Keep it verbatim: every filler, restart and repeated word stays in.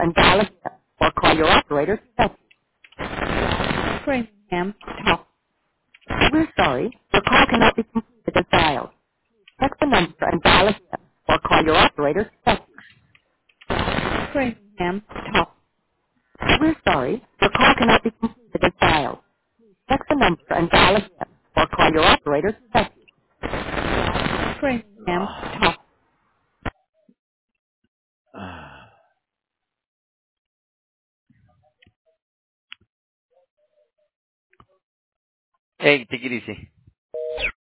and dial again, or call your operator. Framingham, talk. We're sorry, your call cannot be completed as dialed. Check the number and dial again, or call your operator. Framingham, talk. We're sorry, your call cannot be completed as dialed. Check the number and dial again, or call your operator. Framingham, talk. Hey, take it easy.